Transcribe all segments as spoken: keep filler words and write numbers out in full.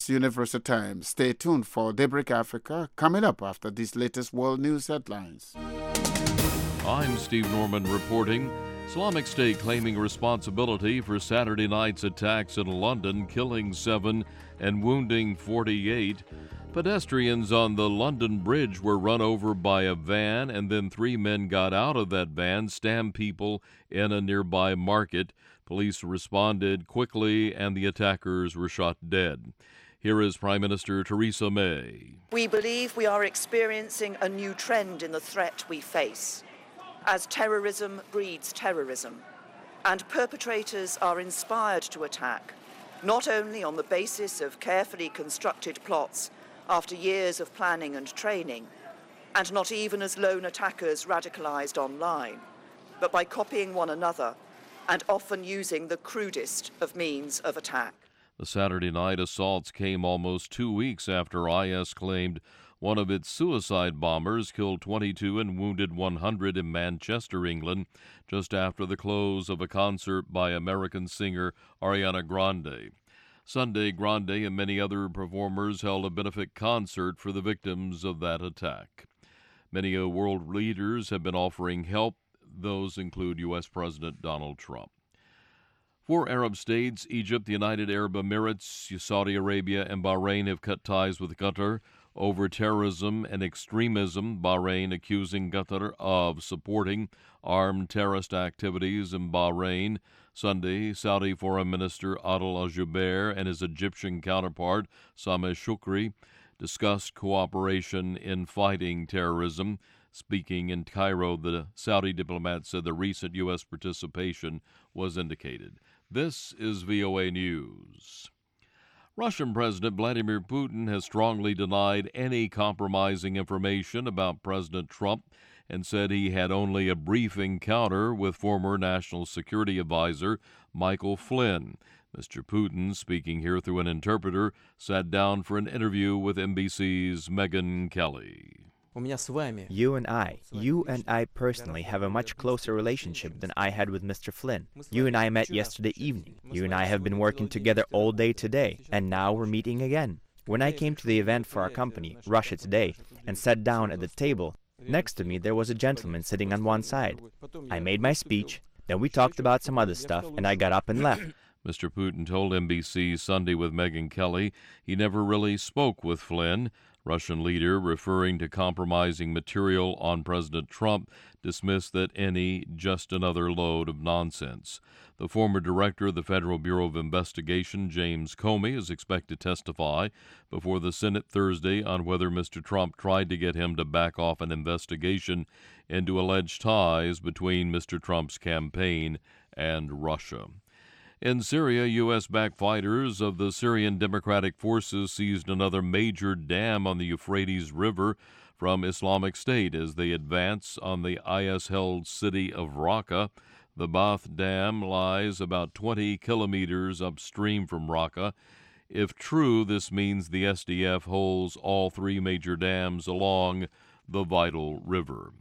Universal Time. Stay tuned for Daybreak Africa coming up after these latest world news headlines. I'm Steve Norman reporting. Islamic State claiming responsibility for Saturday night's attacks in London, killing seven and wounding forty-eight. Pedestrians on the London Bridge were run over by a van, and then three men got out of that van, stabbed people in a nearby market. Police responded quickly, and the attackers were shot dead. Here is Prime Minister Theresa May. We believe we are experiencing a new trend in the threat we face, as terrorism breeds terrorism, and perpetrators are inspired to attack, not only on the basis of carefully constructed plots after years of planning and training, and not even as lone attackers radicalized online, but by copying one another and often using the crudest of means of attack. The Saturday night assaults came almost two weeks after I S claimed one of its suicide bombers killed twenty-two and wounded one hundred in Manchester, England, just after the close of a concert by American singer Ariana Grande. Sunday, Grande and many other performers held a benefit concert for the victims of that attack. Many world leaders have been offering help. Those include U S President Donald Trump. Four Arab states, Egypt, the United Arab Emirates, Saudi Arabia, and Bahrain, have cut ties with Qatar over terrorism and extremism, Bahrain accusing Qatar of supporting armed terrorist activities in Bahrain. Sunday, Saudi Foreign Minister Adel Al-Jubeir and his Egyptian counterpart, Sameh Shoukry, discussed cooperation in fighting terrorism. Speaking in Cairo, the Saudi diplomat said the recent U S participation was indicated. This is V O A News. Russian President Vladimir Putin has strongly denied any compromising information about President Trump and said he had only a brief encounter with former National Security Advisor Michael Flynn. Mister Putin, speaking here through an interpreter, sat down for an interview with N B C's Megyn Kelly. You and I, you and I personally have a much closer relationship than I had with Mister Flynn. You and I met yesterday evening. You and I have been working together all day today, and now we're meeting again. When I came to the event for our company, Russia Today, and sat down at the table, next to me there was a gentleman sitting on one side. I made my speech, then we talked about some other stuff, and I got up and left. Mister Putin told N B C Sunday with Megyn Kelly he never really spoke with Flynn. Russian leader, referring to compromising material on President Trump, dismissed that any just another load of nonsense. The former director of the Federal Bureau of Investigation, James Comey, is expected to testify before the Senate Thursday on whether Mister Trump tried to get him to back off an investigation into alleged ties between Mister Trump's campaign and Russia. In Syria, U S-backed fighters of the Syrian Democratic Forces seized another major dam on the Euphrates River from Islamic State as they advance on the I S-held city of Raqqa. The Baath Dam lies about twenty kilometers upstream from Raqqa. If true, this means the S D F holds all three major dams along the vital river.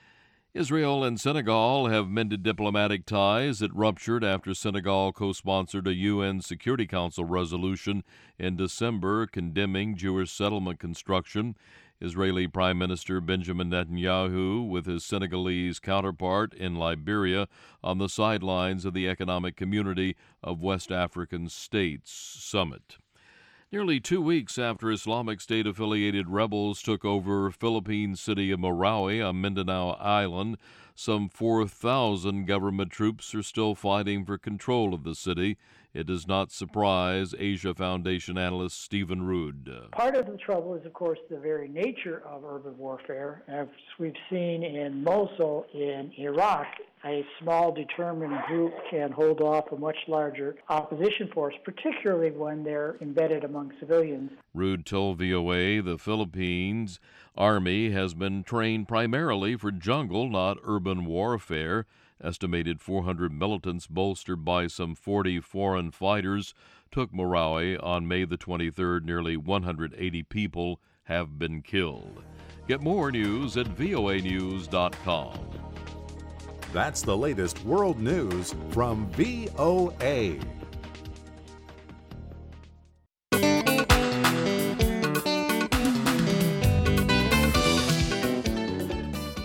Israel and Senegal have mended diplomatic ties that ruptured after Senegal co-sponsored a U N Security Council resolution in December condemning Jewish settlement construction. Israeli Prime Minister Benjamin Netanyahu with his Senegalese counterpart in Liberia on the sidelines of the Economic Community of West African States summit. Nearly two weeks after Islamic State-affiliated rebels took over Philippine city of Marawi on Mindanao Island, some four thousand government troops are still fighting for control of the city. It does not surprise Asia Foundation analyst Stephen Rood. Part of the trouble is, of course, the very nature of urban warfare. As we've seen in Mosul in Iraq, a small determined group can hold off a much larger opposition force, particularly when they're embedded among civilians. Rood told V O A the Philippines Army has been trained primarily for jungle, not urban warfare. Estimated four hundred militants, bolstered by some forty foreign fighters, took Marawi on May the twenty-third. Nearly one hundred eighty people have been killed. Get more news at V O A news dot com. That's the latest world news from V O A.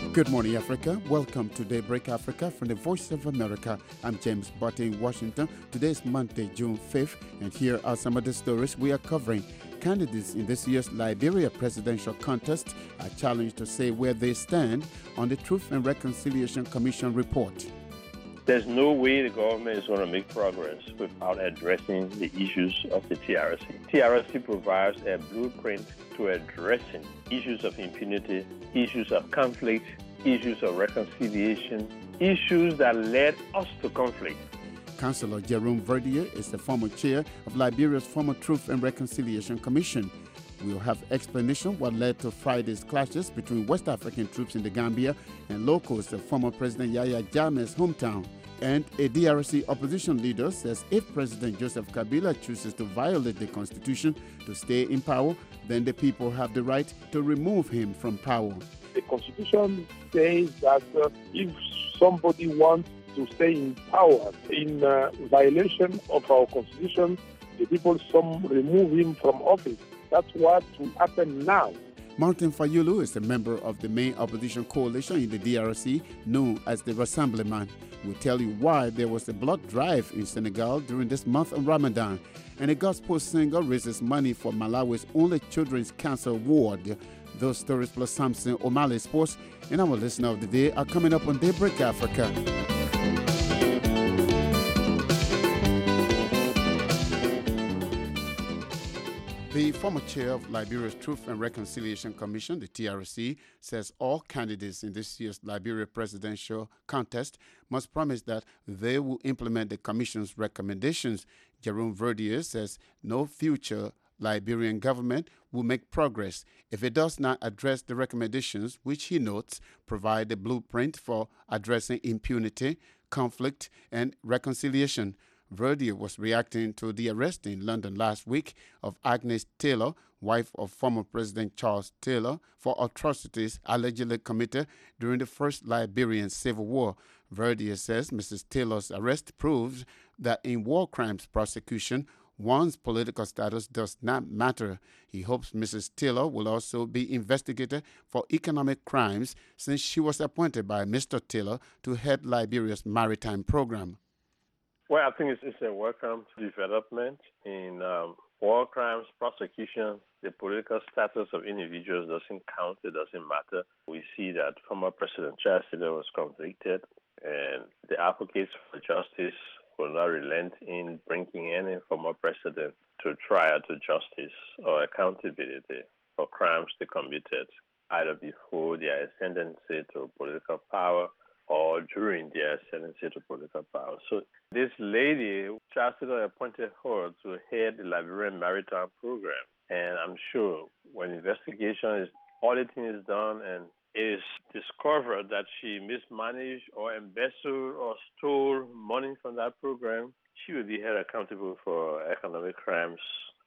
Good morning, Africa. Welcome to Daybreak Africa from the Voice of America. I'm James Botte in Washington. Today is Monday, June fifth, and here are some of the stories we are covering. Candidates in this year's Liberia presidential contest are challenged to say where they stand on the Truth and Reconciliation Commission report. There's no way the government is going to make progress without addressing the issues of the T R C. T R C provides a blueprint to addressing issues of impunity, issues of conflict, issues of reconciliation, issues that led us to conflict. Councillor Jerome Verdier is the former chair of Liberia's former Truth and Reconciliation Commission. We'll have explanation what led to Friday's clashes between West African troops in the Gambia and locals of former President Yahya Jammeh's hometown. And a D R C opposition leader says if President Joseph Kabila chooses to violate the constitution to stay in power, then the people have the right to remove him from power. The constitution says that uh, if somebody wants to stay in power in uh, violation of our constitution, the people some remove him from office. That's what will happen now. Martin Fayulu is a member of the main opposition coalition in the D R C, known as the Rassemblement. We'll tell you why there was a blood drive in Senegal during this month of Ramadan. And a gospel singer raises money for Malawi's only children's cancer ward. Those stories plus Samson O'Malley Sports and our listener of the day are coming up on Daybreak Africa. The former chair of Liberia's Truth and Reconciliation Commission, the T R C, says all candidates in this year's Liberia presidential contest must promise that they will implement the commission's recommendations. Jerome Verdier says no future Liberian government will make progress if it does not address the recommendations, which he notes provide a blueprint for addressing impunity, conflict, and reconciliation. Verdier was reacting to the arrest in London last week of Agnes Taylor, wife of former President Charles Taylor, for atrocities allegedly committed during the first Liberian Civil War. Verdier says Missus Taylor's arrest proves that in war crimes prosecution, one's political status does not matter. He hopes Missus Taylor will also be investigated for economic crimes since she was appointed by Mister Taylor to head Liberia's maritime program. Well, I think it's, it's a welcome development in um, war crimes prosecution. The political status of individuals doesn't count. It doesn't matter. We see that former President Charles Taylor was convicted, and the advocates for justice will not relent in bringing any former president to trial, to justice, or accountability for crimes they committed, either before their ascendancy to political power or during their ascendancy to political power. So this lady, Charles Taylor appointed her to head the Liberian Maritime Program. And I'm sure when investigation is, auditing is done and it is discovered that she mismanaged or embezzled or stole money from that program, she will be held accountable for economic crimes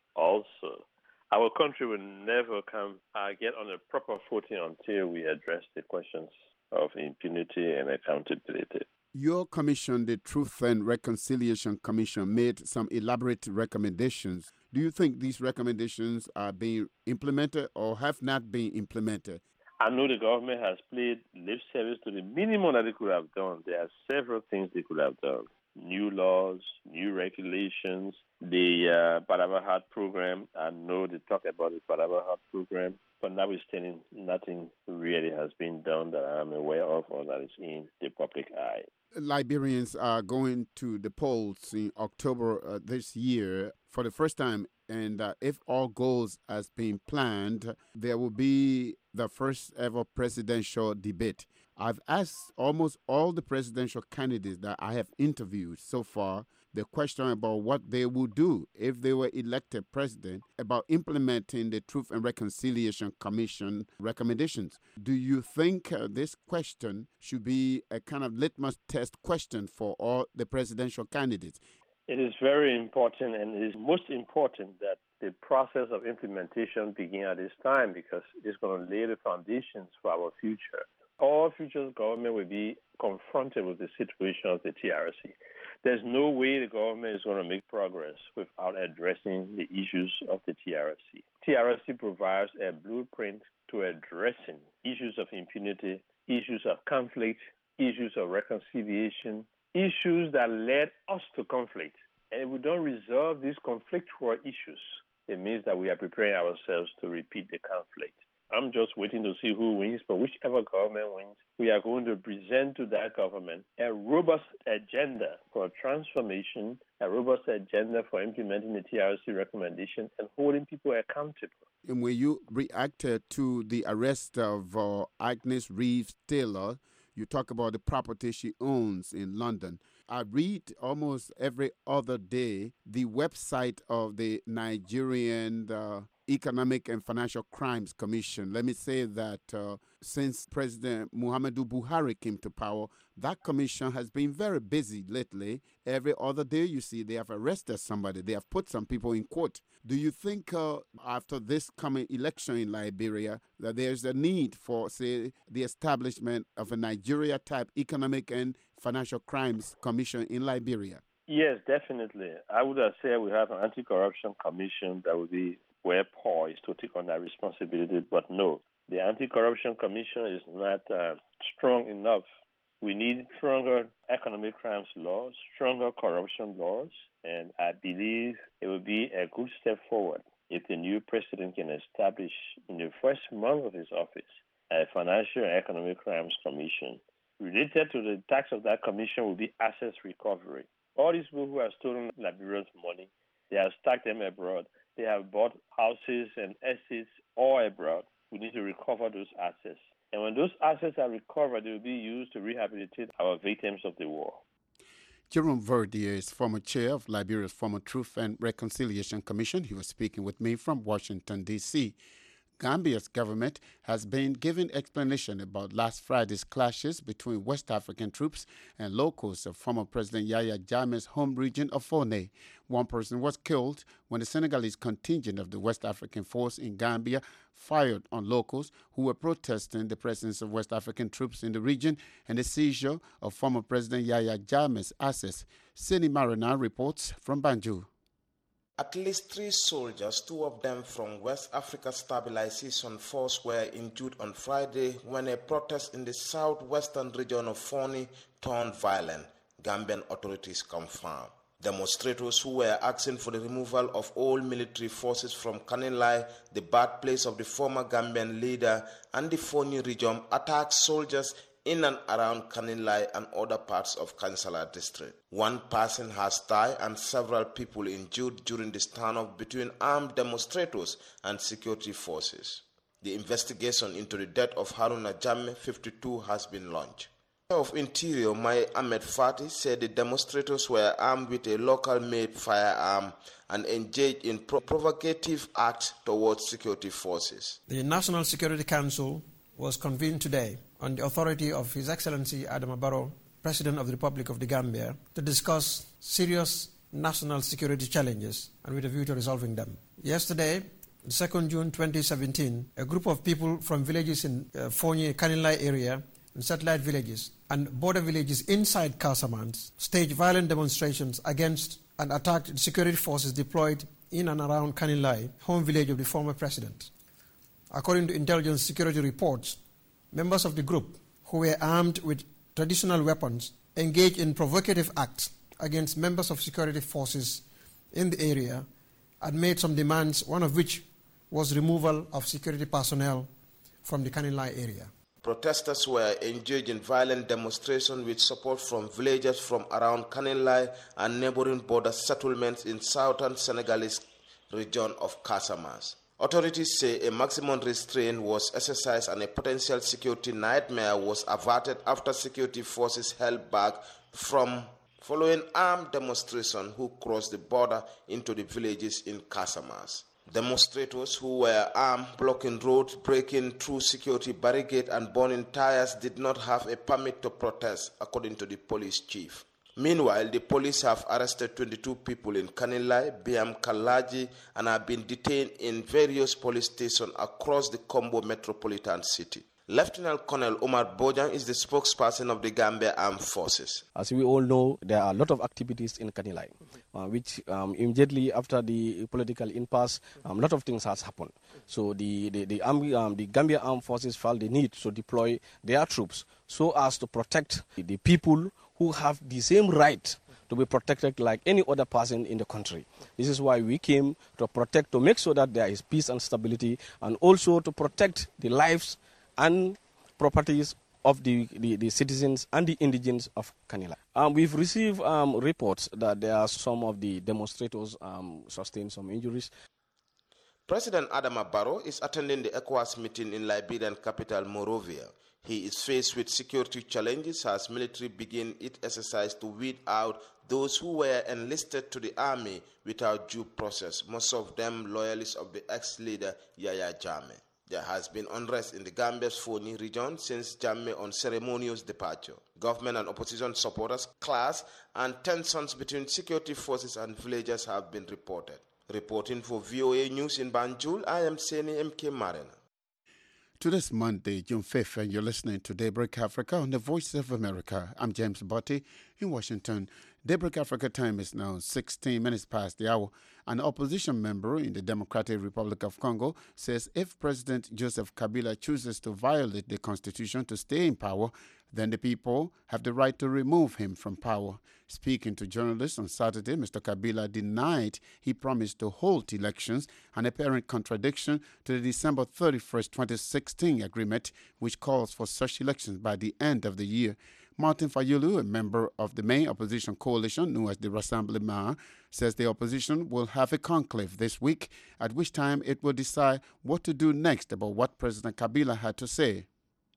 also. Our country will never come uh, get on a proper footing until we address the questions of impunity and accountability. Your commission, the Truth and Reconciliation Commission, made some elaborate recommendations. Do you think these recommendations are being implemented or have not been implemented? I know the government has played lip service to the minimum that they could have done. There are several things they could have done. New laws, new regulations, the uh, Padaba Heart program. I know they talk about the Padaba Heart program, but notwithstanding, nothing really has been done that I'm aware of or that is in the public eye. Liberians are going to the polls in October uh, this year for the first time, and uh, if all goes as being planned, there will be the first ever presidential debate. I've asked almost all the presidential candidates that I have interviewed so far the question about what they would do if they were elected president about implementing the Truth and Reconciliation Commission recommendations. Do you think uh, this question should be a kind of litmus test question for all the presidential candidates? It is very important, and it is most important that the process of implementation begin at this time because it's going to lay the foundations for our future. All future government will be confronted with the situation of the T R C. There's no way the government is going to make progress without addressing the issues of the T R C. T R C provides a blueprint to addressing issues of impunity, issues of conflict, issues of reconciliation, issues that led us to conflict. And if we don't resolve these conflictual issues, it means that we are preparing ourselves to repeat the conflict. I'm just waiting to see who wins, but whichever government wins, we are going to present to that government a robust agenda for transformation, a robust agenda for implementing the T R C recommendation and holding people accountable. And when you reacted to the arrest of uh, Agnes Reeves Taylor, you talk about the property she owns in London. I read almost every other day the website of the Nigerian uh, Economic and Financial Crimes Commission. Let me say that uh, since President Muhammadu Buhari came to power, that commission has been very busy lately. Every other day you see they have arrested somebody. They have put some people in court. Do you think uh, after this coming election in Liberia that there's a need for, say, the establishment of a Nigeria-type Economic and Financial Crimes Commission in Liberia? Yes, definitely. I would have said we have an anti-corruption commission that would be well poised to take on that responsibility, but no, the Anti-Corruption Commission is not uh, strong enough. We need stronger economic crimes laws, stronger corruption laws, and I believe it would be a good step forward if the new president can establish in the first month of his office a Financial and Economic Crimes Commission. Related to the task of that commission will be assets recovery. All these people who have stolen Liberia's money, they have stacked them abroad. They have bought houses and estates all abroad. We need to recover those assets. And when those assets are recovered, they will be used to rehabilitate our victims of the war. Jerome Verdier is former chair of Liberia's former Truth and Reconciliation Commission. He was speaking with me from Washington, D C Gambia's government has been giving explanation about last Friday's clashes between West African troops and locals of former President Yahya Jammeh's home region of Fone. One person was killed when the Senegalese contingent of the West African force in Gambia fired on locals who were protesting the presence of West African troops in the region and the seizure of former President Yahya Jammeh's assets. Sini Marina reports from Banjul. At least three soldiers, two of them from West Africa Stabilization Force, were injured on Friday when a protest in the southwestern region of Foni turned violent, Gambian authorities confirmed. Demonstrators who were asking for the removal of all military forces from Kanilai, the birthplace of the former Gambian leader, and the Foni region, attacked soldiers in and around Kanilai and other parts of Kansala district. One person has died and several people injured during the standoff between armed demonstrators and security forces. The investigation into the death of Haruna Jammeh, fifty-two, has been launched. Of Interior, Mai Ahmed Fati, said the demonstrators were armed with a local-made firearm and engaged in pro- provocative acts towards security forces. The National Security Council was convened today on the authority of His Excellency Adama Barrow, President of the Republic of the Gambia, to discuss serious national security challenges and with a view to resolving them. Yesterday, the second of June twenty seventeen, a group of people from villages in uh, Fonyi, Kanilai area, and satellite villages, and border villages inside Casamance staged violent demonstrations against and attacked security forces deployed in and around Kanilai, home village of the former president. According to intelligence security reports, members of the group, who were armed with traditional weapons, engaged in provocative acts against members of security forces in the area and made some demands, one of which was removal of security personnel from the Kanilai area. Protesters were engaged in violent demonstrations with support from villagers from around Kanilai and neighboring border settlements in southern Senegalese region of Casamance. Authorities say a maximum restraint was exercised and a potential security nightmare was averted after security forces held back from following armed demonstration who crossed the border into the villages in Casamance. Demonstrators who were armed, blocking roads, breaking through security barricades and burning tires did not have a permit to protest, according to the police chief. Meanwhile, the police have arrested twenty-two people in Kanilai, Biam Kalaji, and have been detained in various police stations across the Kombo metropolitan city. Lieutenant Colonel Omar Bojang is the spokesperson of the Gambia Armed Forces. As we all know, there are a lot of activities in Kanilai, uh, which um, immediately after the political impasse, a um, lot of things has happened. So the the, the, army, um, the Gambia Armed Forces felt the need to deploy their troops so as to protect the people who have the same right to be protected like any other person in the country. This is why we came to protect, to make sure that there is peace and stability, and also to protect the lives and properties of the, the, the citizens and the indigents of Kanilai. Um, we've received um, reports that there are some of the demonstrators um, sustained some injuries. President Adama Barrow is attending the ECOWAS meeting in Liberian capital Monrovia. He is faced with security challenges as military begin its exercise to weed out those who were enlisted to the army without due process, most of them loyalists of the ex-leader Yahya Jammeh. There has been unrest in the Gambia's Foni region since Jammeh on ceremonious departure. Government and opposition supporters clash, and tensions between security forces and villagers have been reported. Reporting for V O A News in Banjul, I am Seni M K Marina. To this Monday, June fifth, and you're listening to Daybreak Africa on the Voice of America. I'm James Botti in Washington. Daybreak Africa time is now sixteen minutes past the hour. An opposition member in the Democratic Republic of Congo says if President Joseph Kabila chooses to violate the constitution to stay in power, then the people have the right to remove him from power. Speaking to journalists on Saturday, Mister Kabila denied he promised to hold elections, an apparent contradiction to the December thirty-first, twenty sixteen agreement, which calls for such elections by the end of the year. Martin Fayulu, a member of the main opposition coalition known as the Rassemblement, says the opposition will have a conclave this week, at which time it will decide what to do next about what President Kabila had to say.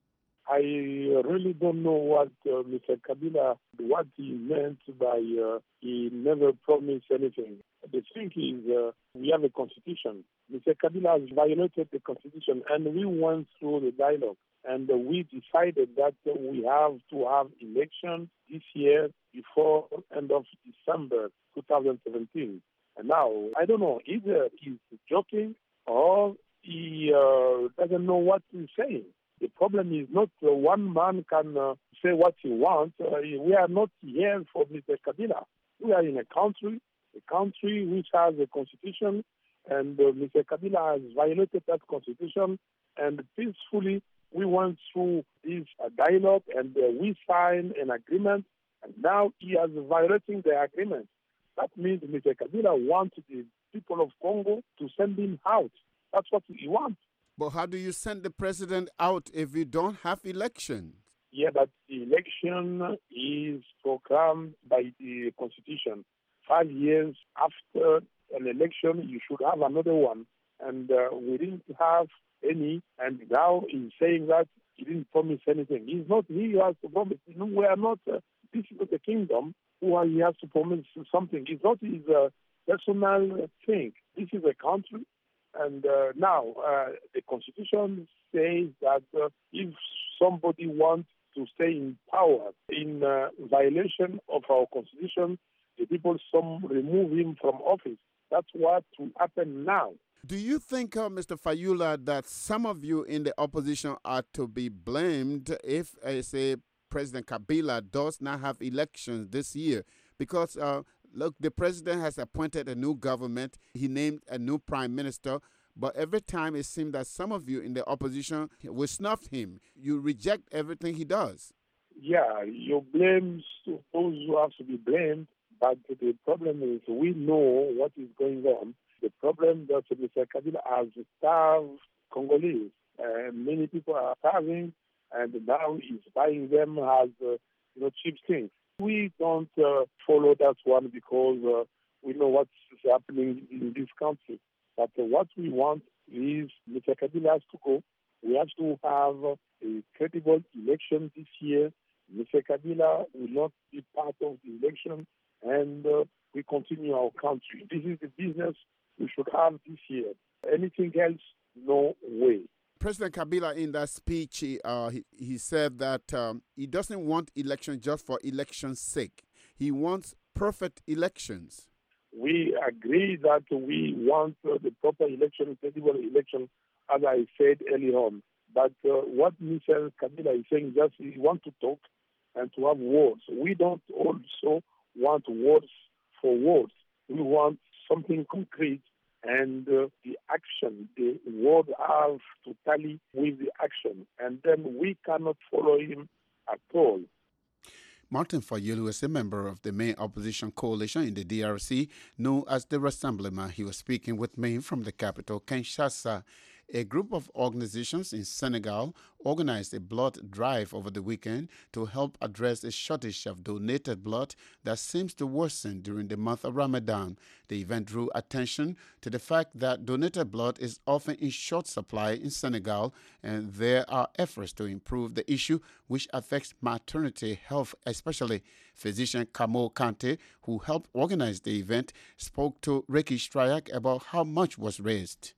I really don't know what uh, Mister Kabila, what he meant by uh, he never promised anything. The thing is, uh, we have a constitution. Mister Kabila has violated the constitution, and we went through the dialogue, and uh, we decided that uh, we have to have elections this year before end of December twenty seventeen. And now, I don't know, either he's joking or he uh, doesn't know what he's saying. The problem is not uh, one man can uh, say what he wants. Uh, we are not here for Mister Kabila. We are in a country, a country which has a constitution, and uh, Mister Kabila has violated that constitution, and peacefully we went through this uh, dialogue, and uh, we signed an agreement, and now he is violating the agreement. That means Mister Kabila wants the people of Congo to send him out. That's what he wants. But how do you send the president out if you don't have elections? Yeah, but the election is programmed by the Constitution. Five years after an election, you should have another one. And uh, we didn't have any, and now he's saying that he didn't promise anything. He's not he who has to promise. You know, we are not, uh, this is not a kingdom who he has to promise something. It's not his uh, personal thing. This is a country. And uh, now, uh, the Constitution says that uh, if somebody wants to stay in power in uh, violation of our Constitution, the people some remove him from office. That's what will happen now. Do you think, uh, Mister Fayulu, that some of you in the opposition are to be blamed if, uh, say, President Kabila does not have elections this year? Because uh, look, the president has appointed a new government. He named a new prime minister. But every time it seems that some of you in the opposition will snuff him. You reject everything he does. Yeah, you blame those who have to be blamed. But the problem is we know what is going on. The problem that Mister Kabila has starved Congolese. Uh, many people are starving, and now he's buying them as uh, you know, cheap things. We don't uh, follow that one because uh, we know what's happening in this country. But uh, what we want is Mister Kabila has to go. We have to have a credible election this year. Mister Kabila will not be part of the election, and uh, we continue our country. This is the business we should have this year. Anything else, no way. President Kabila, in that speech, he, uh, he, he said that um, he doesn't want elections just for election's sake. He wants perfect elections. We agree that we want uh, the proper election, credible election, as I said earlier on. But uh, what Michel Kabila is saying, just he wants to talk and to have words. We don't also want words for words. We want something concrete, and uh, the action, the word have to tally with the action. And then we cannot follow him at all. Martin Fayulu is a member of the main opposition coalition in the D R C, known as the Rassemblement. He was speaking with me from the capital, Kinshasa. A group of organizations in Senegal organized a blood drive over the weekend to help address a shortage of donated blood that seems to worsen during the month of Ramadan. The event drew attention to the fact that donated blood is often in short supply in Senegal, and there are efforts to improve the issue, which affects maternity health especially. Physician Kamo Kante, who helped organize the event, spoke to Ricky Strayak about how much was raised.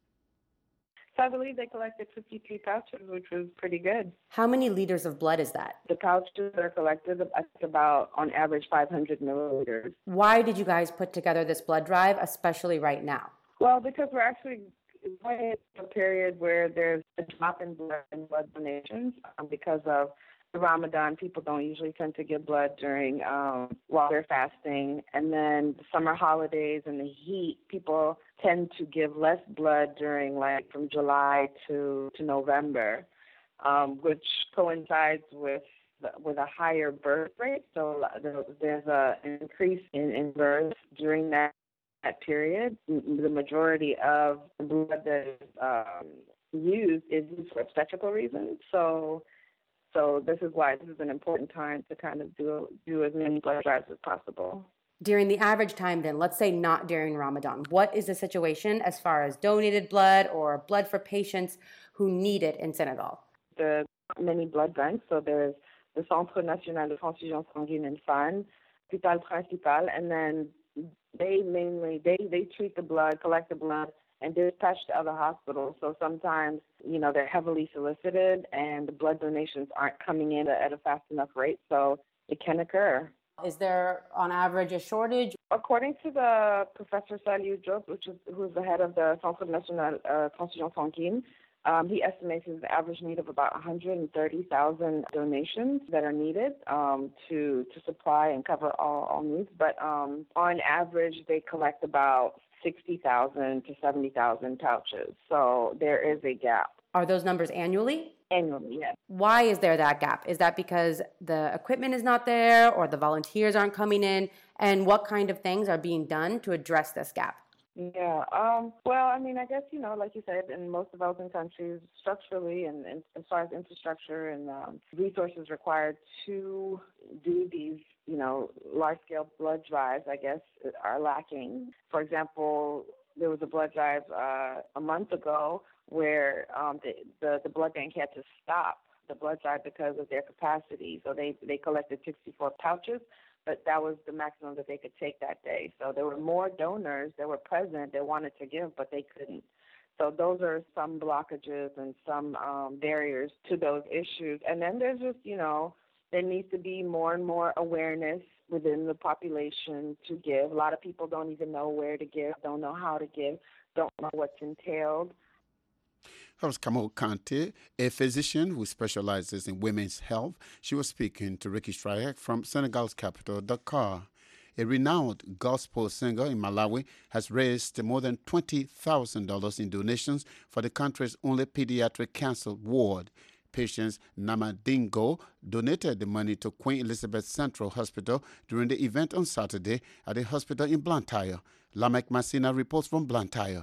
I believe they collected fifty-three pouches, which was pretty good. How many liters of blood is that? The pouches are collected, I think, about, on average, five hundred milliliters. Why did you guys put together this blood drive, especially right now? Well, because we're actually going into a period where there's a drop in blood and blood donations um, because of the Ramadan. People don't usually tend to give blood during um, while they're fasting. And then the summer holidays and the heat, people tend to give less blood during, like, from July to, to November, um, which coincides with with a higher birth rate. So there's a, an increase in, in births during that, that period. The majority of the blood that is um, used is used for obstetrical reasons. So So this is why this is an important time to kind of do do as many blood drives as possible. During the average time then, let's say not during Ramadan, what is the situation as far as donated blood or blood for patients who need it in Senegal? There are many blood banks. So there's the Centre National de Transfusion Sanguine and F A N, Hôpital Principal, and then they mainly, they, they treat the blood, collect the blood, and dispatch to other hospitals. So sometimes, you know, they're heavily solicited and the blood donations aren't coming in at a fast enough rate, so it can occur. Is there, on average, a shortage? According to the Professor Saliou Diop, which is who's the head of the Centre National uh, Transfusion Sanguine, um, he estimates the average need of about one hundred thirty thousand donations that are needed um, to to supply and cover all, all needs. But um, on average, they collect about sixty thousand to seventy thousand pouches. So there is a gap. Are those numbers annually? Annually, yes. Why is there that gap? Is that because the equipment is not there or the volunteers aren't coming in? And what kind of things are being done to address this gap? Yeah, um, well, I mean, I guess, you know, like you said, in most developing countries, structurally and, and as far as infrastructure and um, resources required to do these, you know, large-scale blood drives, I guess, are lacking. For example, there was a blood drive uh, a month ago where um, the, the, the blood bank had to stop the blood drive because of their capacity. So they, they collected sixty-four pouches, but that was the maximum that they could take that day. So there were more donors that were present that wanted to give, but they couldn't. So those are some blockages and some um, barriers to those issues. And then there's just, you know, there needs to be more and more awareness within the population to give. A lot of people don't even know where to give, don't know how to give, don't know what's entailed. That was Kamo Kante, a physician who specializes in women's health. She was speaking to Ricky Strayak from Senegal's capital, Dakar. A renowned gospel singer in Malawi has raised more than twenty thousand dollars in donations for the country's only pediatric cancer ward. Patience Namadingo donated the money to Queen Elizabeth Central Hospital during the event on Saturday at the hospital in Blantyre. Lamek Masina reports from Blantyre.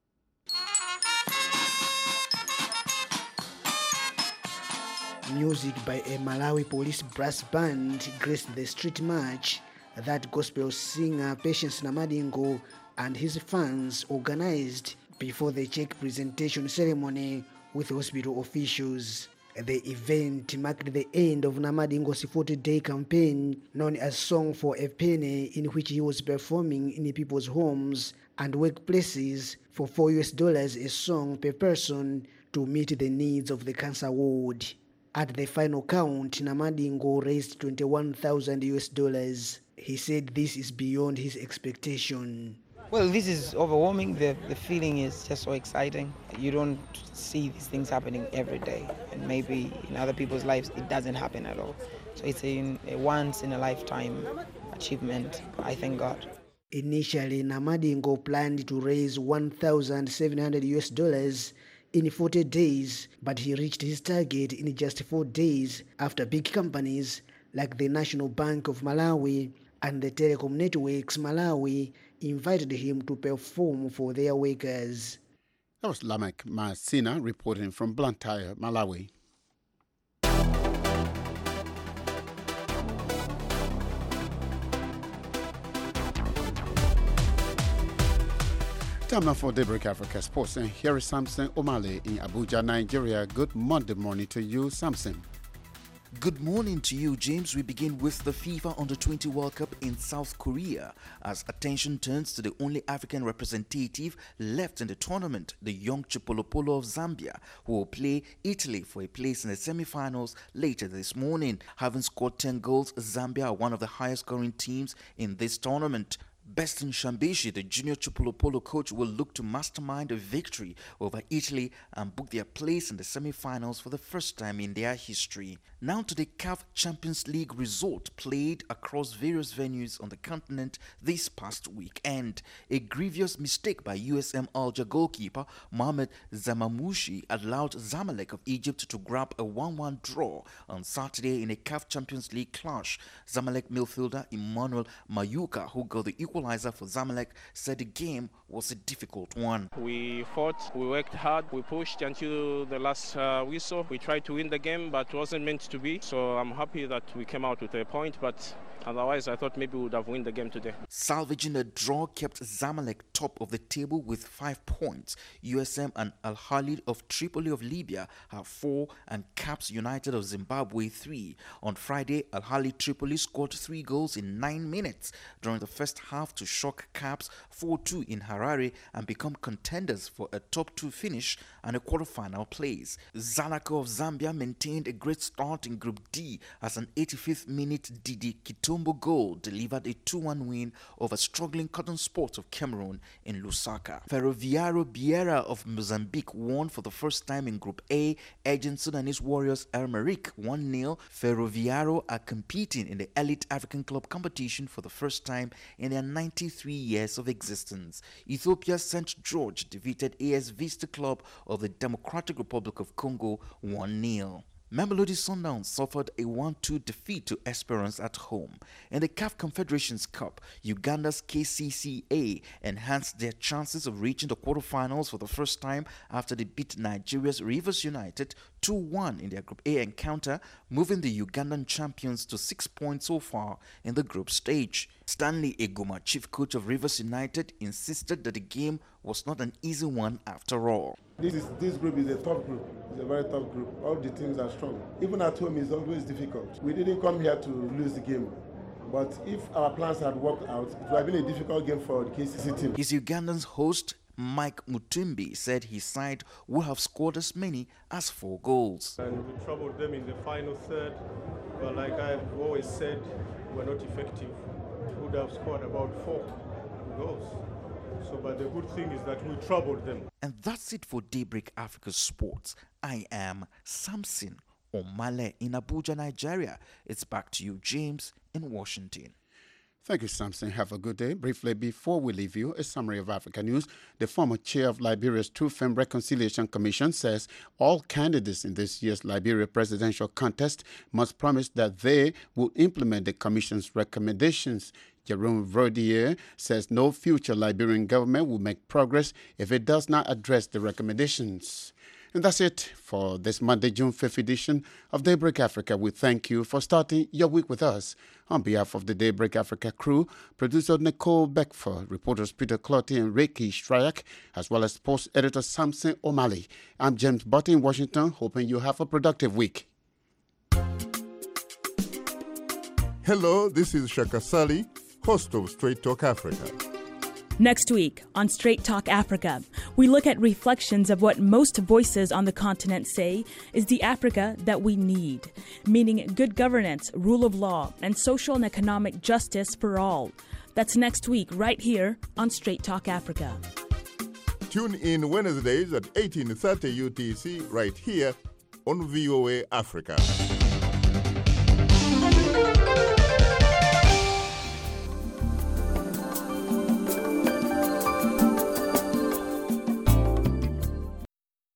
Music by a Malawi police brass band graced the street march that gospel singer Patience Namadingo and his fans organized before the check presentation ceremony with hospital officials. The event marked the end of Namadingo's forty-day campaign known as Song for a Penny, in which he was performing in people's homes and workplaces for four U S dollars a song per person to meet the needs of the cancer ward. At the final count, Namadingo raised twenty-one thousand U S dollars. He said this is beyond his expectation. Well, this is overwhelming. The, the feeling is just so exciting. You don't see these things happening every day. And maybe in other people's lives, it doesn't happen at all. So it's a, a once-in-a-lifetime achievement. I thank God. Initially, Namadingo planned to raise one thousand seven hundred U S dollars in forty days, but he reached his target in just four days after big companies like the National Bank of Malawi and the Telecom Networks Malawi invited him to perform for their workers. That was Lamek Masina reporting from Blantyre, Malawi. Time now for Daybreak Africa Sports, and here is Samson Omale in Abuja, Nigeria. Good Monday morning to you, Samson. Good morning to you, James. We begin with the FIFA Under twenty World Cup in South Korea as attention turns to the only African representative left in the tournament, the young Chipolopolo of Zambia, who will play Italy for a place in the semi-finals later this morning. Having scored ten goals, Zambia are one of the highest scoring teams in this tournament. Beston Shambishi, the junior Chipolopolo coach, will look to mastermind a victory over Italy and book their place in the semi-finals for the first time in their history. Now to the C A F Champions League result played across various venues on the continent this past weekend. A grievous mistake by U S M Alger goalkeeper Mohamed Zamamushi allowed Zamalek of Egypt to grab a one one draw on Saturday in a C A F Champions League clash. Zamalek midfielder Emmanuel Mayuka, who got the equalizer for Zamalek, said the game was a difficult one. We fought, we worked hard, we pushed until the last uh, whistle. We tried to win the game, but it wasn't meant to be. So I'm happy that we came out with a point, but otherwise I thought maybe we would have won the game today. Salvaging a draw kept Zamalek top of the table with five points. U S M and Al Ahly of Tripoli of Libya have four and Caps United of Zimbabwe three. On Friday, Al Ahly Tripoli scored three goals in nine minutes during the first half to shock Caps four two in Harare and become contenders for a top two finish and a quarterfinal place. Zanaco of Zambia maintained a great start in Group D as an eighty-fifth minute Didi Kitombo goal delivered a two one win over struggling Cotton Sports of Cameroon in Lusaka. Ferroviário Beira of Mozambique won for the first time in Group A, edging Sudanese Warriors Elmeric one nil. Ferroviário are competing in the Elite African Club competition for the first time in their ninety-three years of existence. Ethiopia's Saint George defeated A S Vista Club of the Democratic Republic of Congo one nil. Mamelodi Sundowns suffered a one two defeat to Esperance at home. In the C A F Confederations Cup, Uganda's K C C A enhanced their chances of reaching the quarterfinals for the first time after they beat Nigeria's Rivers United two one in their Group A encounter, moving the Ugandan champions to six points so far in the group stage. Stanley Eguma, chief coach of Rivers United, insisted that the game was not an easy one after all. This is this group is a tough group. It's a very tough group. All the teams are strong. Even at home, it's always difficult. We didn't come here to lose the game. But if our plans had worked out, it would have been a difficult game for the K C C team. His Ugandan's host, Mike Mutumbi, said his side would have scored as many as four goals. And we troubled them in the final third. But like I've always said, we're not effective. We would have scored about four goals. So, but the good thing is that we troubled them. And that's it for Daybreak Africa Sports. I am Samson Omale in Abuja, Nigeria. It's back to you, James, in Washington. Thank you, Samson. Have a good day. Briefly, before we leave you, a summary of Africa news. The former chair of Liberia's Truth and Reconciliation Commission says all candidates in this year's Liberia presidential contest must promise that they will implement the commission's recommendations. Jerome Verdier says no future Liberian government will make progress if it does not address the recommendations. And that's it for this Monday, June fifth edition of Daybreak Africa. We thank you for starting your week with us. On behalf of the Daybreak Africa crew, producer Nicole Beckford, reporters Peter Clotty and Reiki Stryak, as well as sports editor Samson Omale, I'm James Butty in Washington, hoping you have a productive week. Hello, this is Shaka Sali, host of Straight Talk Africa. Next week on Straight Talk Africa, we look at reflections of what most voices on the continent say is the Africa that we need, meaning good governance, rule of law, and social and economic justice for all. That's next week, right here on Straight Talk Africa. Tune in Wednesdays at eighteen thirty U T C right here on V O A Africa.